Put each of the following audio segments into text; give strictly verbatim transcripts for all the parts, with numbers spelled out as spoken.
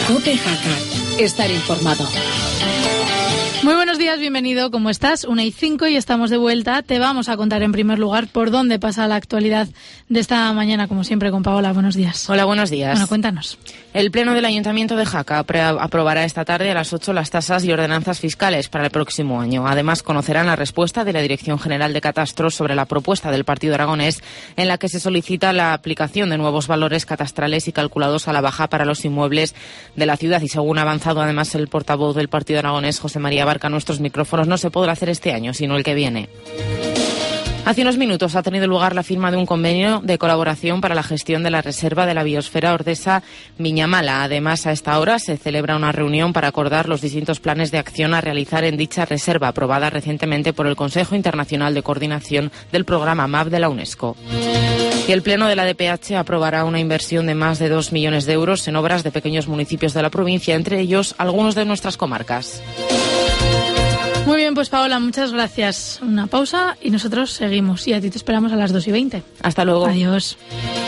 COPE Jaca. Estar informado. Muy buenos días, bienvenido, ¿cómo estás? Una y cinco y estamos de vuelta. Te vamos a contar en primer lugar por dónde pasa la actualidad de esta mañana, como siempre, con Paola. Buenos días. Hola, buenos días. Bueno, cuéntanos. El Pleno del Ayuntamiento de Jaca aprobará esta tarde a las ocho las tasas y ordenanzas fiscales para el próximo año. Además, conocerán la respuesta de la Dirección General de Catastros sobre la propuesta del Partido Aragonés en la que se solicita la aplicación de nuevos valores catastrales y calculados a la baja para los inmuebles de la ciudad. Y según ha avanzado además el portavoz del Partido Aragonés, José María Barca, nuestros micrófonos, no se podrá hacer este año, sino el que viene. Hace unos minutos ha tenido lugar la firma de un convenio de colaboración para la gestión de la reserva de la biosfera Ordesa Viñamala. Además, a esta hora se celebra una reunión para acordar los distintos planes de acción a realizar en dicha reserva, aprobada recientemente por el Consejo Internacional de Coordinación del Programa M A P de la UNESCO. Y el Pleno de la D P H aprobará una inversión de más de dos millones de euros en obras de pequeños municipios de la provincia, entre ellos algunos de nuestras comarcas. Muy bien, pues Paola, muchas gracias. Una pausa y nosotros seguimos. Y a ti te esperamos a las dos y veinte. Hasta luego. Adiós.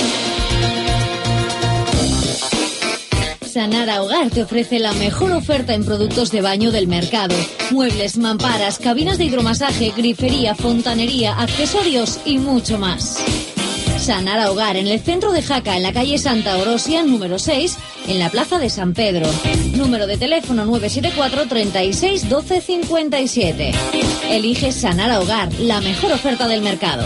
Sanara Hogar te ofrece la mejor oferta en productos de baño del mercado. Muebles, mamparas, cabinas de hidromasaje, grifería, fontanería, accesorios y mucho más. Sanara Hogar, en el centro de Jaca, en la calle Santa Orosia, número seis, en la plaza de San Pedro. Número de teléfono nueve siete cuatro, treinta y seis, doce cincuenta y siete. Elige Sanara Hogar, la mejor oferta del mercado.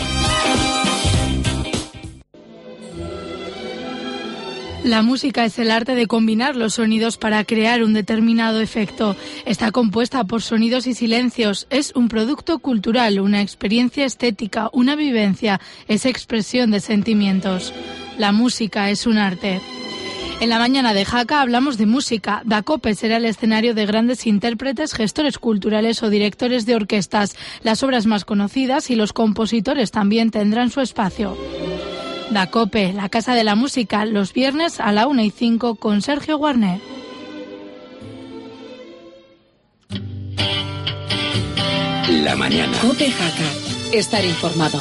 La música es el arte de combinar los sonidos para crear un determinado efecto. Está compuesta por sonidos y silencios. Es un producto cultural, una experiencia estética, una vivencia. Es expresión de sentimientos. La música es un arte. En la mañana de Jaca hablamos de música. Dacope será el escenario de grandes intérpretes, gestores culturales o directores de orquestas. Las obras más conocidas y los compositores también tendrán su espacio. Dacope, la Casa de la Música, los viernes a la una y cinco con Sergio Guarner. La mañana. COPE Jaca. Estar informado.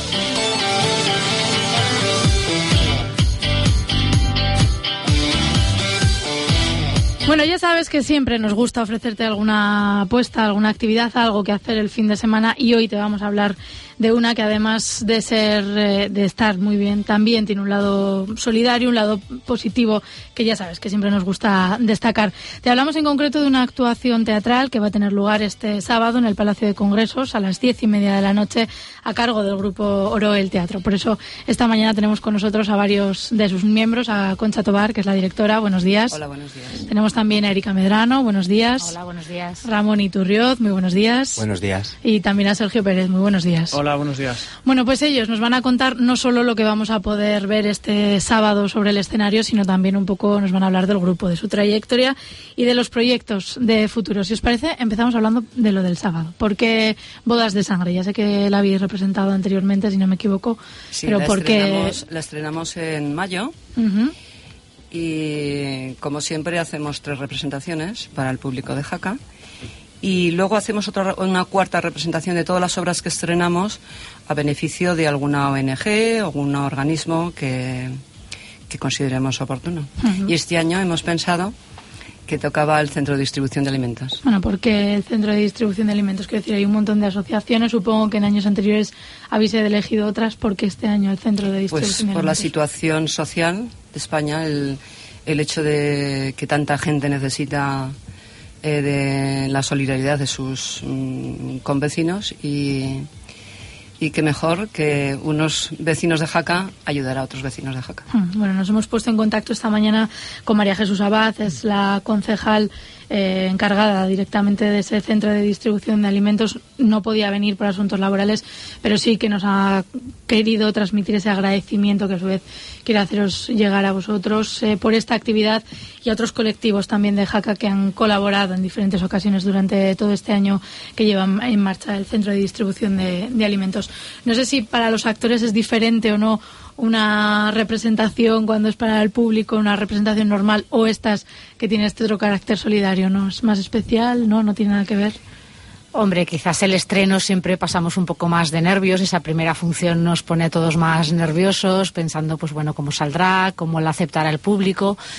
Bueno, ya sabes que siempre nos gusta ofrecerte alguna apuesta, alguna actividad, algo que hacer el fin de semana, y hoy te vamos a hablar de una que, además de ser, eh, de estar muy bien, también tiene un lado solidario, un lado positivo, que ya sabes que siempre nos gusta destacar. Te hablamos en concreto de una actuación teatral que va a tener lugar este sábado en el Palacio de Congresos a las diez y media de la noche, a cargo del grupo Oro El Teatro. Por eso esta mañana tenemos con nosotros a varios de sus miembros, a Concha Tobar, que es la directora. Buenos días. Hola, buenos días. Tenemos también a Erika Medrano. Buenos días. Hola, buenos días. Ramón Iturrioz. Muy buenos días. Buenos días. Y también a Sergio Pérez. Muy buenos días. Hola, buenos días. Bueno, pues ellos nos van a contar no solo lo que vamos a poder ver este sábado sobre el escenario, sino también un poco nos van a hablar del grupo, de su trayectoria y de los proyectos de futuro. Si os parece, empezamos hablando de lo del sábado. ¿Por qué Bodas de Sangre? Ya sé que la habéis representado anteriormente, si no me equivoco, sí, pero la ¿por qué? La estrenamos en mayo. Uh-huh. Y como siempre hacemos tres representaciones para el público de Jaca. Y luego hacemos otra, una cuarta representación de todas las obras que estrenamos a beneficio de alguna O N Ge o algún organismo que, que consideremos oportuno. Uh-huh. Y este año hemos pensado que tocaba el Centro de Distribución de Alimentos. Bueno, porque el Centro de Distribución de Alimentos, quiero decir, hay un montón de asociaciones, supongo que en años anteriores habéis elegido otras, porque este año el Centro de Distribución pues de Alimentos. Por la situación social de España, el, el hecho de que tanta gente necesita eh, de la solidaridad de sus mm, convecinos y, y que mejor que unos vecinos de Jaca ayudar a otros vecinos de Jaca. Bueno, nos hemos puesto en contacto esta mañana con María Jesús Abad, es la concejal eh, encargada directamente de ese centro de distribución de alimentos. No podía venir por asuntos laborales, pero sí que nos ha querido transmitir ese agradecimiento que a su vez quiere haceros llegar a vosotros eh, por esta actividad y a otros colectivos también de Jaca que han colaborado en diferentes ocasiones durante todo este año que llevan en marcha el centro de distribución de, de alimentos. No sé si para los actores es diferente o no una representación cuando es para el público, una representación normal, o estas que tienen este otro carácter solidario, ¿no? ¿Es más especial? ¿No? ¿No tiene nada que ver? Hombre, quizás el estreno siempre pasamos un poco más de nervios. Esa primera función nos pone a todos más nerviosos, pensando, pues bueno, cómo saldrá, cómo la aceptará el público.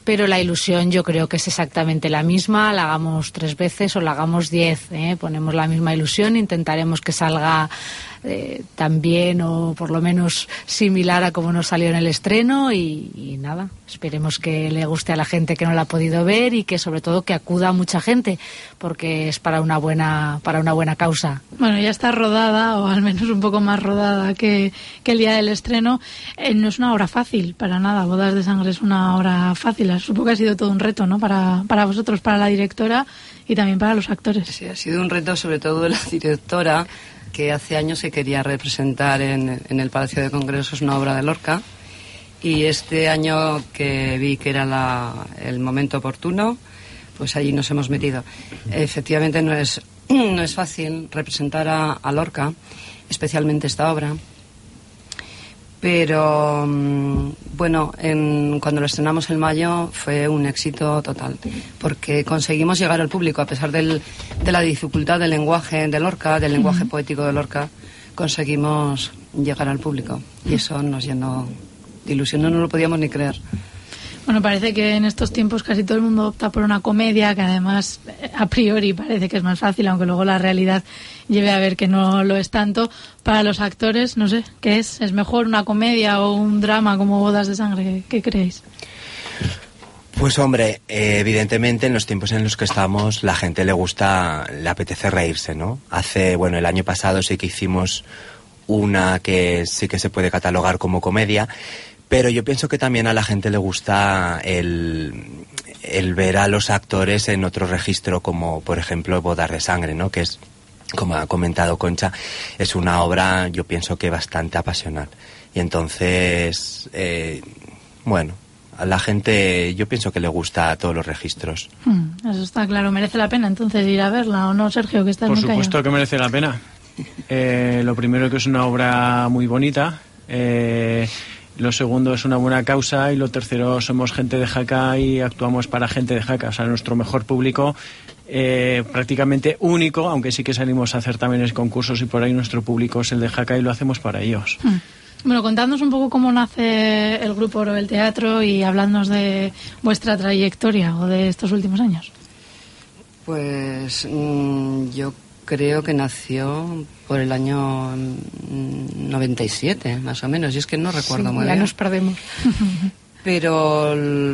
pero la ilusión yo creo que es exactamente la misma, la hagamos tres veces o la hagamos diez, ¿eh? Ponemos la misma ilusión, intentaremos que salga eh, tan bien o por lo menos similar a como nos salió en el estreno y, y nada, esperemos que le guste a la gente que no la ha podido ver y que sobre todo que acuda mucha gente, porque es para una buena para una buena causa. Bueno, ya está rodada, o al menos un poco más rodada que, que el día del estreno. Eh, no es una obra fácil, para nada. Bodas de Sangre es una obra fácil. Supongo que ha sido todo un reto, ¿no? Para, para vosotros, para la directora y también para los actores. Sí, ha sido un reto sobre todo de la directora, que hace años se quería representar en, en el Palacio de Congresos una obra de Lorca, y este año que vi que era la, el momento oportuno, pues allí nos hemos metido. Efectivamente no es, no es fácil representar a, a Lorca, especialmente esta obra, pero bueno, en, cuando lo estrenamos en mayo fue un éxito total, porque conseguimos llegar al público a pesar del, de la dificultad del lenguaje de Lorca, del lenguaje uh-huh. poético de Lorca. Conseguimos llegar al público y eso nos llenó de ilusión, no nos lo podíamos ni creer. Bueno, parece que en estos tiempos casi todo el mundo opta por una comedia, que además a priori parece que es más fácil, aunque luego la realidad lleve a ver que no lo es tanto. Para los actores, no sé, ¿qué es? ¿Es mejor una comedia o un drama como Bodas de Sangre? ¿Qué creéis? Pues hombre, eh, evidentemente en los tiempos en los que estamos la gente le gusta, le apetece reírse, ¿no? Hace, bueno, el año pasado sí que hicimos una que sí que se puede catalogar como comedia, pero yo pienso que también a la gente le gusta el, el ver a los actores en otro registro, como por ejemplo Bodas de Sangre, ¿no? Que es, como ha comentado Concha, es una obra, yo pienso que bastante apasional. Y entonces, eh, bueno, a la gente yo pienso que le gusta a todos los registros. Hmm, eso está claro. ¿Merece la pena entonces ir a verla o no, Sergio? Que estás Por muy supuesto callado. que merece la pena. Eh, lo primero que es una obra muy bonita. Eh, Lo segundo es una buena causa y lo tercero somos gente de Jaca y actuamos para gente de Jaca. O sea, nuestro mejor público eh, prácticamente único, aunque sí que salimos a hacer también concursos y por ahí nuestro público es el de Jaca y lo hacemos para ellos. Hmm. Bueno, contadnos un poco cómo nace el Grupo Oro del Teatro y habladnos de vuestra trayectoria o de estos últimos años. Pues mmm, yo creo que nació por el año noventa y siete, más o menos, y es que no recuerdo sí, muy ya bien. nos perdemos. Pero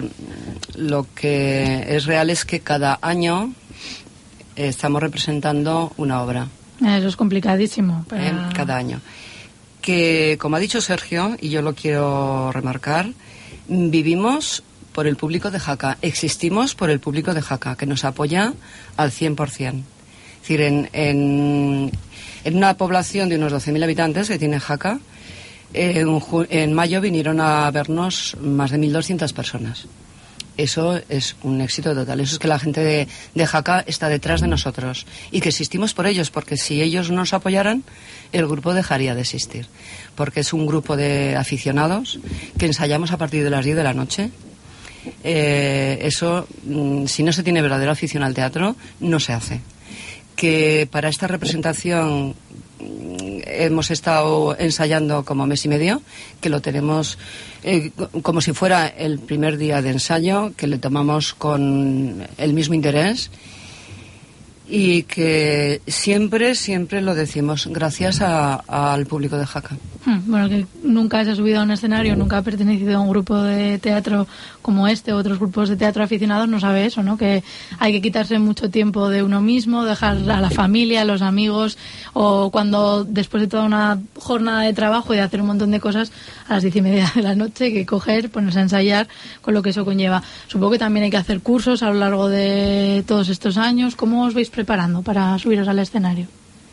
lo que es real es que cada año estamos representando una obra. Eso es complicadísimo. Para... ¿Eh? Cada año. Que, como ha dicho Sergio, y yo lo quiero remarcar, vivimos por el público de Jaca, existimos por el público de Jaca, que nos apoya al cien por ciento. Es decir, en, en, en una población de unos doce mil habitantes que tiene Jaca, en, en mayo vinieron a vernos más de mil doscientas personas. Eso es un éxito total. Eso es que la gente de, de Jaca está detrás de nosotros y que existimos por ellos, porque si ellos no nos apoyaran, el grupo dejaría de existir. Porque es un grupo de aficionados que ensayamos a partir de las diez de la noche. Eh, eso, si no se tiene verdadera afición al teatro, no se hace. Que para esta representación hemos estado ensayando como mes y medio, que lo tenemos eh, como si fuera el primer día de ensayo, que le tomamos con el mismo interés y que siempre, siempre lo decimos gracias a, al público de Jaca. Bueno, que nunca se ha subido a un escenario, nunca ha pertenecido a un grupo de teatro como este o otros grupos de teatro aficionados, no sabe eso, ¿no? Que hay que quitarse mucho tiempo de uno mismo, dejar a la familia, a los amigos, o cuando después de toda una jornada de trabajo y de hacer un montón de cosas, a las diez y media de la noche, que coger, ponerse a ensayar, con lo que eso conlleva. Supongo que también hay que hacer cursos a lo largo de todos estos años. ¿Cómo os vais preparando para subiros al escenario?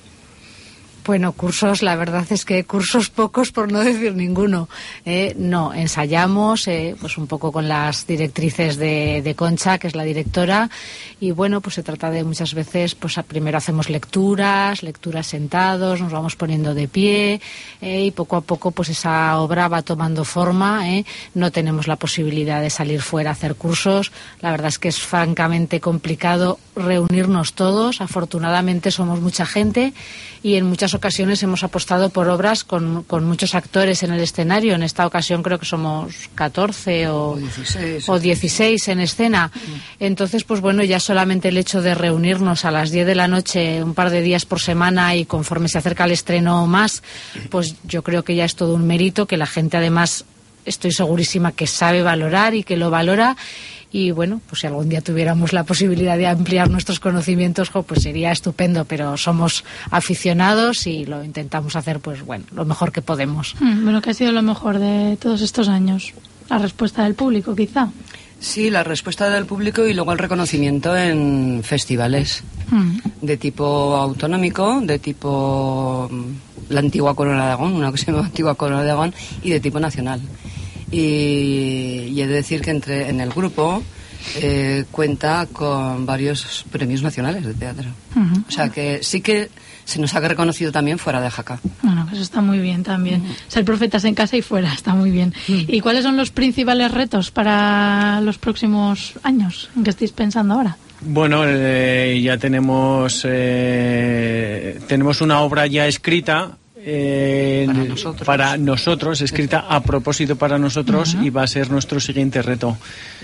Bueno, cursos, la verdad es que cursos pocos, por no decir ninguno. Eh, no, ensayamos eh, pues un poco con las directrices de, de Concha, que es la directora, y bueno, pues se trata de muchas veces, pues primero hacemos lecturas, lecturas sentados, nos vamos poniendo de pie, eh, y poco a poco pues esa obra va tomando forma. Eh. No tenemos la posibilidad de salir fuera a hacer cursos. La verdad es que es francamente complicado reunirnos todos. Afortunadamente somos mucha gente y en muchas otras ocasiones hemos apostado por obras con, con muchos actores en el escenario. En esta ocasión creo que somos catorce o, o dieciséis, o dieciséis en escena. Entonces, pues bueno, ya solamente el hecho de reunirnos a las diez de la noche un par de días por semana y conforme se acerca el estreno más, pues yo creo que ya es todo un mérito, que la gente además estoy segurísima que sabe valorar y que lo valora. Y bueno, pues si algún día tuviéramos la posibilidad de ampliar nuestros conocimientos, jo, pues sería estupendo, pero somos aficionados y lo intentamos hacer, pues bueno, lo mejor que podemos. Mm, bueno, ¿qué ha sido lo mejor de todos estos años? La respuesta del público, quizá. Sí, la respuesta del público y luego el reconocimiento en festivales mm. de tipo autonómico, de tipo la antigua Corona de Aragón, una que se llama antigua Corona de Aragón, y de tipo nacional. Y, y he de decir que entre en el grupo eh, cuenta con varios premios nacionales de teatro. Uh-huh. O sea que sí que se nos ha reconocido también fuera de Jaca. Bueno, eso está muy bien también. Uh-huh. Ser profetas en casa y fuera está muy bien. Uh-huh. ¿Y cuáles son los principales retos para los próximos años? ¿En qué estáis pensando ahora? Bueno, eh, ya tenemos eh, tenemos una obra ya escrita. Eh, para, nosotros. para nosotros, escrita a propósito para nosotros, uh-huh. y va a ser nuestro siguiente reto.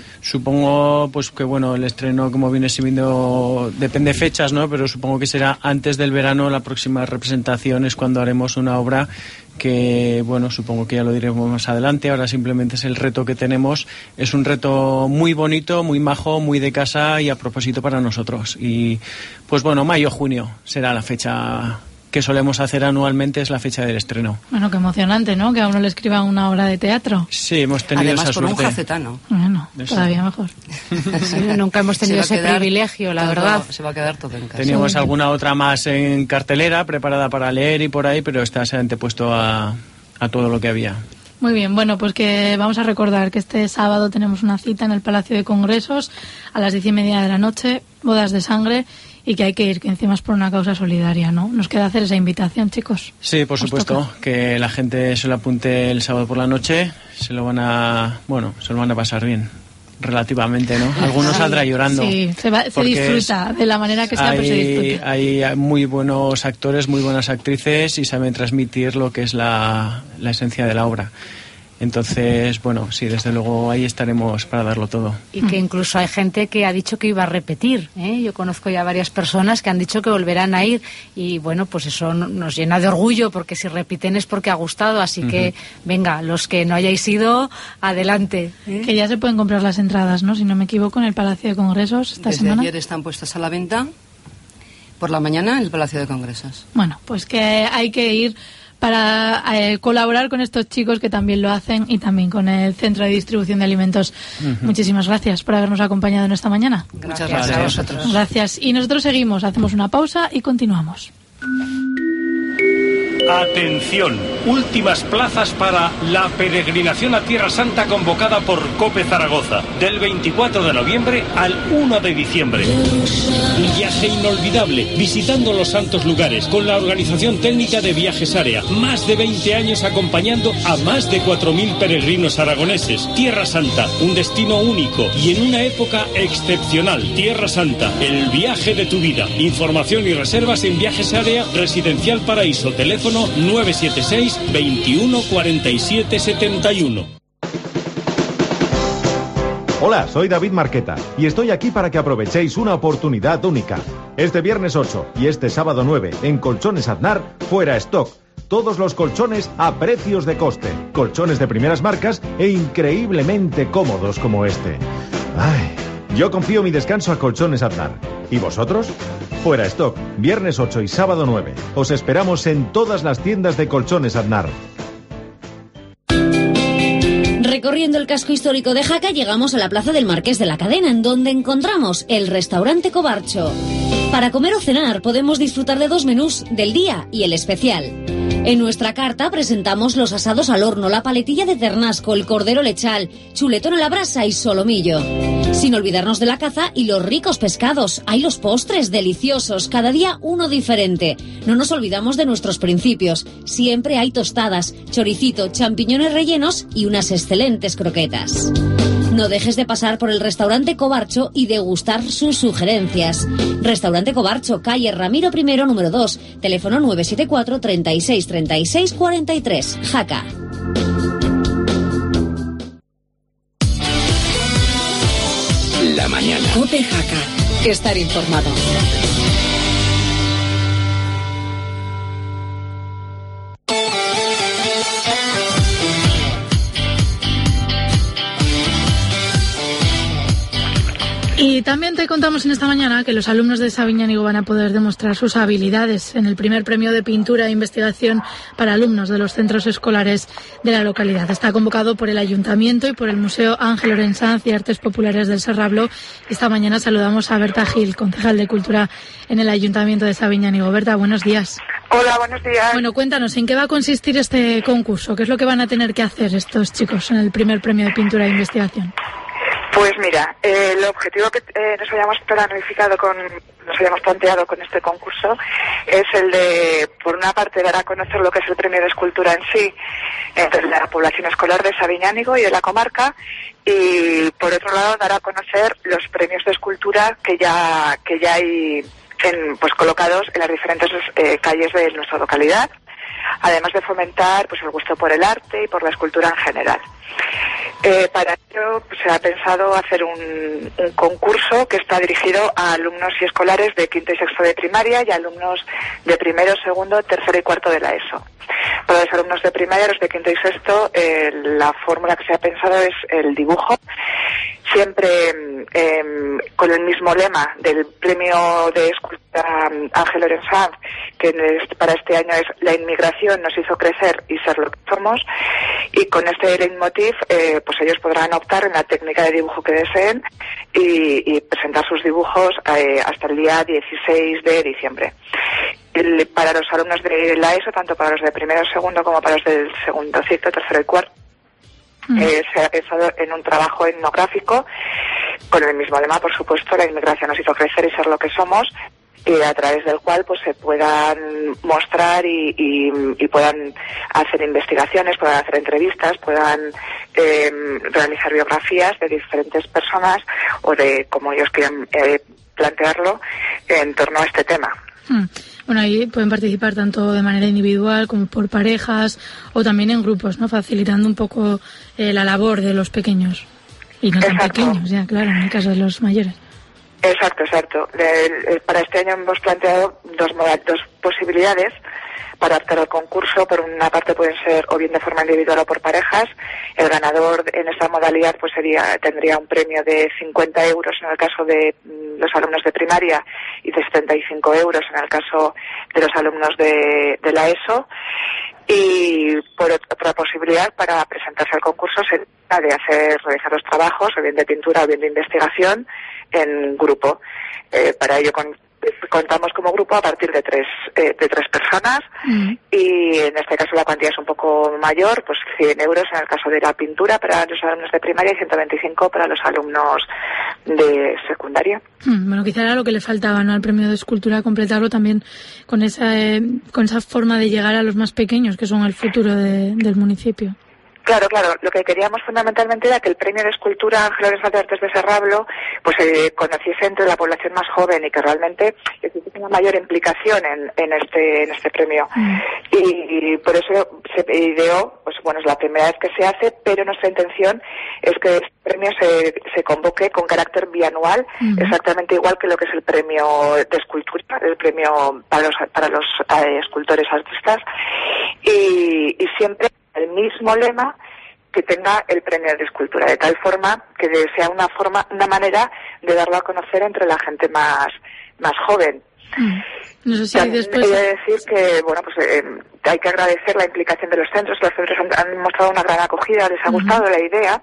Supongo pues que bueno, el estreno, como viene siendo, depende de fechas, ¿no? Pero supongo que será antes del verano. La próxima representación es cuando haremos una obra que, bueno, supongo que ya lo diremos más adelante. Ahora simplemente es el reto que tenemos. Es un reto muy bonito, muy majo, muy de casa y a propósito para nosotros. Y pues bueno, mayo, junio será la fecha que solemos hacer anualmente, es la fecha del estreno. Bueno, qué emocionante, ¿no? Que a uno le escriban una obra de teatro. Sí, hemos tenido Además, esa suerte. Además, con un jacetano. Bueno, Eso. todavía mejor. Sí, nunca hemos tenido ese quedar, privilegio, la todo, verdad. Se va a quedar todo en casa. Teníamos sí. alguna otra más en cartelera, preparada para leer y por ahí, pero esta se ha antepuesto a, a todo lo que había. Muy bien, bueno, pues que vamos a recordar que este sábado tenemos una cita en el Palacio de Congresos a las diez y media de la noche, bodas de sangre, y que hay que ir, que encima es por una causa solidaria, ¿no? Nos queda hacer esa invitación, chicos. Sí, por supuesto, toca. Que la gente se lo apunte el sábado por la noche, se lo van a, bueno, se lo van a pasar bien, relativamente, ¿no? Algunos saldrá llorando. Sí, se, va, se disfruta es, de la manera que sea, hay, pero se disfruta. Hay muy buenos actores, muy buenas actrices y saben transmitir lo que es la, la esencia de la obra. Entonces, bueno, sí, desde luego ahí estaremos para darlo todo. Y que incluso hay gente que ha dicho que iba a repetir, ¿eh? Yo conozco ya varias personas que han dicho que volverán a ir y bueno, pues eso nos llena de orgullo porque si repiten es porque ha gustado, así uh-huh. que venga, los que no hayáis ido, adelante. ¿eh? Que ya se pueden comprar las entradas, ¿no? Si no me equivoco, en el Palacio de Congresos esta Desde semana. Ayer están puestas a la venta por la mañana en el Palacio de Congresos. Bueno, pues que hay que ir para eh, colaborar con estos chicos que también lo hacen y también con el Centro de Distribución de Alimentos. Uh-huh. Muchísimas gracias por habernos acompañado en esta mañana. Muchas gracias a vosotros. Gracias. Y nosotros seguimos, hacemos una pausa y continuamos. Atención, últimas plazas para la peregrinación a Tierra Santa convocada por COPE Zaragoza, del veinticuatro de noviembre al uno de diciembre. Un viaje inolvidable, visitando los santos lugares, con la organización técnica de Viajes Área. Más de veinte años acompañando a más de cuatro mil peregrinos aragoneses. Tierra Santa, un destino único y en una época excepcional. Tierra Santa, el viaje de tu vida. Información y reservas en Viajes Área, Residencial Paraíso, teléfono nueve siete seis, veintiuno, cuarenta y siete, setenta y uno. Hola, soy David Marqueta y estoy aquí para que aprovechéis una oportunidad única. Este viernes ocho y este sábado nueve en Colchones Aznar, fuera stock. Todos los colchones a precios de coste. Colchones de primeras marcas e increíblemente cómodos como este. Ay, yo confío mi descanso a Colchones Aznar. ¿Y vosotros? Fuera stock, viernes ocho y sábado nueve. Os esperamos en todas las tiendas de Colchones Aznar. Recorriendo el casco histórico de Jaca llegamos a la plaza del Marqués de la Cadena, en donde encontramos el restaurante Cobarcho. Para comer o cenar podemos disfrutar de dos menús, del día y el especial. En nuestra carta presentamos los asados al horno, la paletilla de ternasco, el cordero lechal, chuletón a la brasa y solomillo. Sin olvidarnos de la caza y los ricos pescados. Hay los postres deliciosos, cada día uno diferente. No nos olvidamos de nuestros principios. Siempre hay tostadas, choricito, champiñones rellenos y unas excelentes croquetas. No dejes de pasar por el restaurante Cobarcho y degustar sus sugerencias. Restaurante Cobarcho, calle Ramiro I, número dos, teléfono nueve siete cuatro, treinta y seis, treinta y seis, cuarenta y tres, Jaca. La mañana. COPE Jaca. Estar informado. Y también te contamos en esta mañana que los alumnos de Sabiñánigo van a poder demostrar sus habilidades en el primer premio de pintura e investigación para alumnos de los centros escolares de la localidad. Está convocado por el Ayuntamiento y por el Museo Ángel Orensanz y Artes Populares del Serrablo. Esta mañana saludamos a Berta Gil, concejal de Cultura en el Ayuntamiento de Sabiñánigo. Berta, buenos días. Hola, buenos días. Bueno, cuéntanos, ¿en qué va a consistir este concurso? ¿Qué es lo que van a tener que hacer estos chicos en el primer premio de pintura e investigación? Pues mira, eh, el objetivo que eh, nos hayamos planificado con, nos hayamos planteado con este concurso es el de, por una parte, dar a conocer lo que es el premio de escultura en sí entre la población escolar de Sabiñánigo y de la comarca, y por otro lado dar a conocer los premios de escultura que ya que ya hay en, pues colocados en las diferentes eh, calles de nuestra localidad, además de fomentar pues el gusto por el arte y por la escultura en general. Eh, para ello pues, se ha pensado hacer un, un concurso que está dirigido a alumnos y escolares de quinto y sexto de primaria y alumnos de primero, segundo, tercero y cuarto de la ESO. Para los alumnos de primaria, los de quinto y sexto, eh, la fórmula que se ha pensado es el dibujo, siempre eh, con el mismo lema del premio de escultura Ángel Orensanz, que para este año es la inmigración nos hizo crecer y ser lo que somos, y con este leitmotiv eh, pues ellos podrán optar en la técnica de dibujo que deseen y, y presentar sus dibujos eh, hasta el día dieciséis de diciembre. El, para los alumnos de la ESO, tanto para los de primero y segundo como para los del segundo ciclo, tercero y cuarto, mm. eh, se ha pensado en un trabajo etnográfico con el mismo lema, por supuesto, la inmigración nos hizo crecer y ser lo que somos, y a través del cual pues se puedan mostrar y, y, y puedan hacer investigaciones, puedan hacer entrevistas, puedan eh, realizar biografías de diferentes personas o de como ellos quieran eh, plantearlo en torno a este tema. Mm. Bueno, ahí pueden participar tanto de manera individual como por parejas o también en grupos, ¿no? Facilitando un poco eh, la labor de los pequeños. Y no tan pequeños, ya, claro, en el caso de los mayores. Exacto, exacto. El, el, para este año hemos planteado dos, dos posibilidades para optar al concurso. Por una parte pueden ser o bien de forma individual o por parejas. El ganador en esta modalidad pues sería tendría un premio de cincuenta euros en el caso de mm, los alumnos de primaria y de setenta y cinco euros en el caso de los alumnos de, de la ESO. Y por otra posibilidad para presentarse al concurso sería de hacer realizar los trabajos o bien de pintura o bien de investigación en grupo. Eh, para ello con, contamos como grupo a partir de tres eh, de tres personas mm. y en este caso la cuantía es un poco mayor, pues cien euros en el caso de la pintura para los alumnos de primaria y ciento veinticinco para los alumnos de secundaria. Mm, bueno, quizá era lo que le faltaba, ¿no?, al premio de escultura, completarlo también con esa eh, con esa forma de llegar a los más pequeños, que son el futuro de, del municipio. Claro, claro. Lo que queríamos fundamentalmente era que el premio de escultura Ángel Orensanz de Artes de Serrablo pues se eh, conociese entre la población más joven y que realmente existe una mayor implicación en, en este en este premio. Mm. Y, y por eso se ideó, pues bueno, es la primera vez que se hace, pero nuestra intención es que este premio se, se convoque con carácter bianual, mm. exactamente igual que lo que es el premio de escultura, el premio para los para los eh, escultores artistas, y, y siempre el mismo lema que tenga el premio de escultura, de tal forma que sea una forma, una manera de darlo a conocer entre la gente más más joven. Mm. No sé si También después... he de decir que bueno, pues eh, hay que agradecer la implicación de los centros. Los centros han, han mostrado una gran acogida, les ha gustado uh-huh. la idea.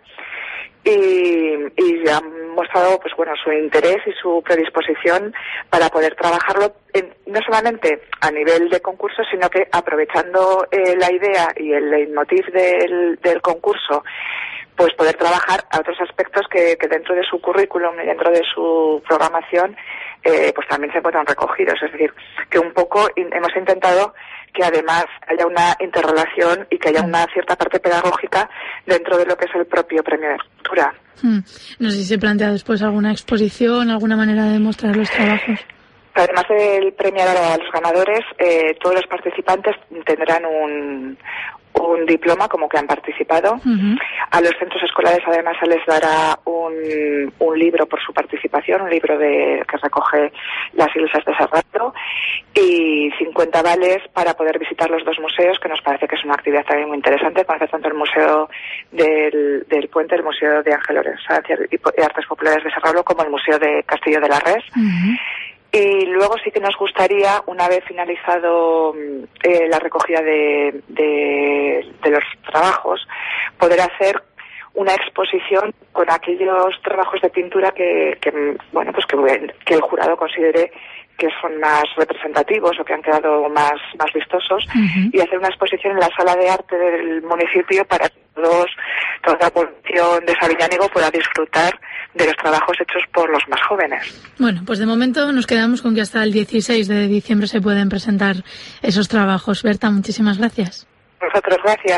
Y, y han mostrado pues bueno su interés y su predisposición para poder trabajarlo en, no solamente a nivel de concurso, sino que aprovechando eh, la idea y el leitmotiv del, del concurso, pues poder trabajar a otros aspectos que, que dentro de su currículum y dentro de su programación eh, pues también se encuentran recogidos. Es decir, que un poco in, hemos intentado que además haya una interrelación y que haya una cierta parte pedagógica dentro de lo que es el propio premio de escultura. Hmm. No sé si se plantea después alguna exposición, alguna manera de demostrar los trabajos. Además del premiar a los ganadores, eh, todos los participantes tendrán un, un diploma como que han participado. Uh-huh. A los centros escolares además se les dará un, un libro por su participación, un libro de que recoge las iglesias de ese rato, y cincuenta vales para poder visitar los dos museos, que nos parece que es una actividad también muy interesante, conocer tanto el Museo del, del Puente, el Museo de Ángel Lorenzo y Artes Populares de Serrablo, como el Museo de Castillo de la Res. Uh-huh. Y luego sí que nos gustaría, una vez finalizado eh, la recogida de, de, de los trabajos, poder hacer una exposición con aquellos trabajos de pintura que, que bueno, pues que, que el jurado considere que son más representativos o que han quedado más, más vistosos, uh-huh. y hacer una exposición en la sala de arte del municipio para que todos, toda la población de Sabiñánigo pueda disfrutar de los trabajos hechos por los más jóvenes. Bueno, pues de momento nos quedamos con que hasta el dieciséis de diciembre se pueden presentar esos trabajos. Berta, muchísimas gracias. Nosotros, gracias.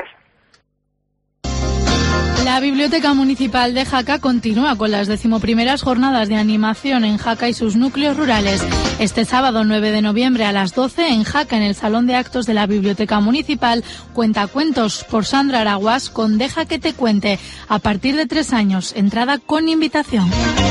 La Biblioteca Municipal de Jaca continúa con las decimoprimeras jornadas de animación en Jaca y sus núcleos rurales. Este sábado nueve de noviembre a las doce en Jaca, en el Salón de Actos de la Biblioteca Municipal, Cuentacuentos por Sandra Araguas con Deja que te cuente. A partir de tres años, entrada con invitación.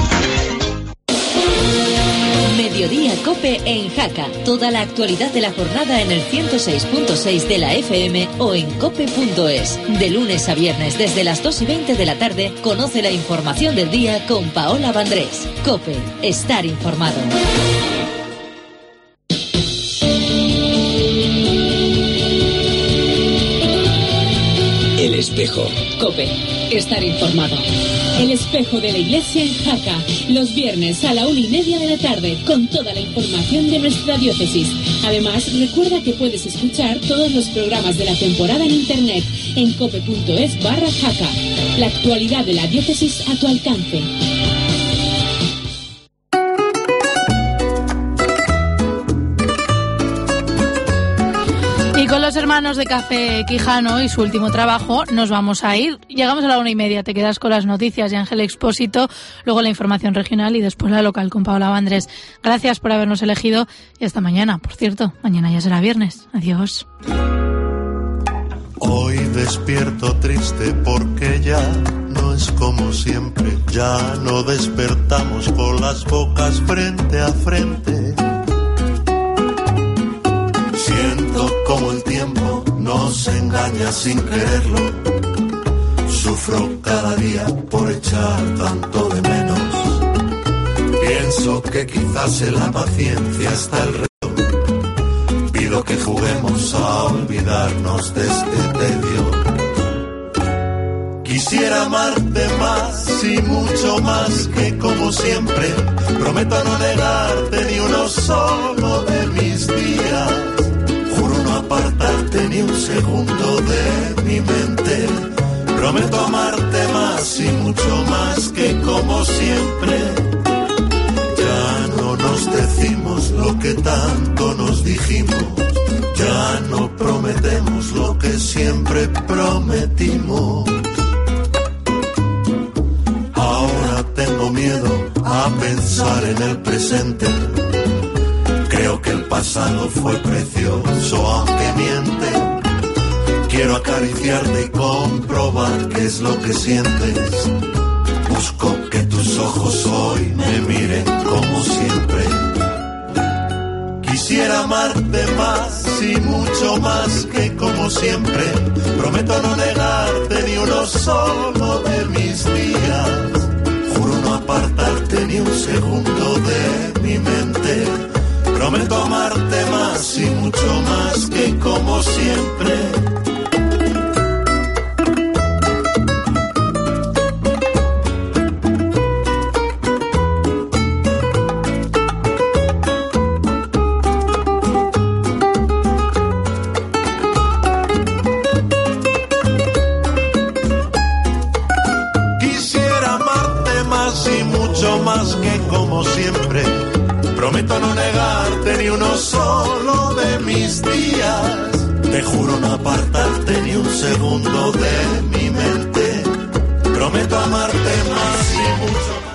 Mediodía Cope en Jaca. Toda la actualidad de la jornada en el ciento seis punto seis de la F M o en cope punto es. De lunes a viernes desde las dos y veinte de la tarde, conoce la información del día con Paola Vandrés. Cope, estar informado. El espejo. Cope, estar informado. El espejo de la iglesia en Jaca, los viernes a la una y media de la tarde, con toda la información de nuestra diócesis. Además, recuerda que puedes escuchar todos los programas de la temporada en internet en cope punto es barra Jaca. La actualidad de la diócesis a tu alcance. Y con los hermanos de Café Quijano y su último trabajo nos vamos a ir. Llegamos a la una y media, te quedas con las noticias de Ángel Expósito, luego la información regional y después la local con Paola Vandrés. Gracias por habernos elegido y hasta mañana. Por cierto, mañana ya será viernes. Adiós. Hoy despierto triste porque ya no es como siempre. Ya no despertamos con las bocas frente a frente. Siento como el tiempo nos engaña sin quererlo. Sufro cada día por echar tanto de menos. Pienso que quizás en la paciencia está el reto. Pido que juguemos a olvidarnos de este tedio. Quisiera amarte más y mucho más que como siempre. Prometo no negarte ni uno solo de mis días. Juro no apartarte ni un segundo de mi mente. Prometo amarte más y mucho más que como siempre. Ya no nos decimos lo que tanto nos dijimos. Ya no prometemos lo que siempre prometimos. Ahora tengo miedo a pensar en el presente. Creo que el pasado fue precioso, aunque miente. Quiero acariciarte y comprobar qué es lo que sientes. Busco que tus ojos hoy me miren como siempre. Quisiera amarte más y mucho más que como siempre. Prometo no negarte ni uno solo de mis días. Juro no apartarte ni un segundo de mi mente. Prometo amarte más y mucho más que como siempre. Quisiera amarte más y mucho más que como siempre. Prometo no negarte ni uno solo de mis días. Te juro no apartarte ni un segundo de mi mente. Prometo amarte más y mucho más.